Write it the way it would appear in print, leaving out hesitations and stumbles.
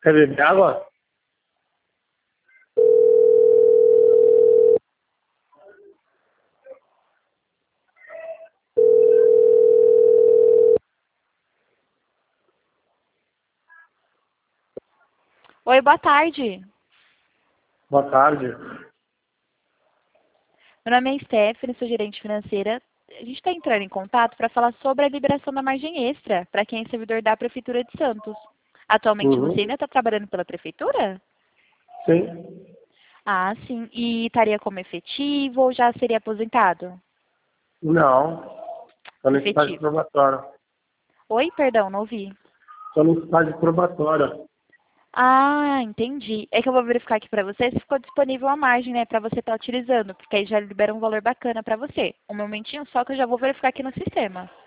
Quer beber água? Oi, boa tarde. Boa tarde. Meu nome é Stephanie, sou gerente financeira. A gente está entrando em contato para falar sobre a liberação da margem extra para quem é servidor da Prefeitura de Santos. Atualmente você ainda está trabalhando pela Prefeitura? Sim. Ah, sim. E estaria como efetivo ou já seria aposentado? Não. Estou no estágio Efetivo. probatório. Oi, perdão, não ouvi. Estou no estágio probatório. Ah, entendi. É que eu vou verificar aqui para você se ficou disponível a margem, né, para você estar utilizando, porque aí já libera um valor bacana para você. Um momentinho só que eu já vou verificar aqui no sistema.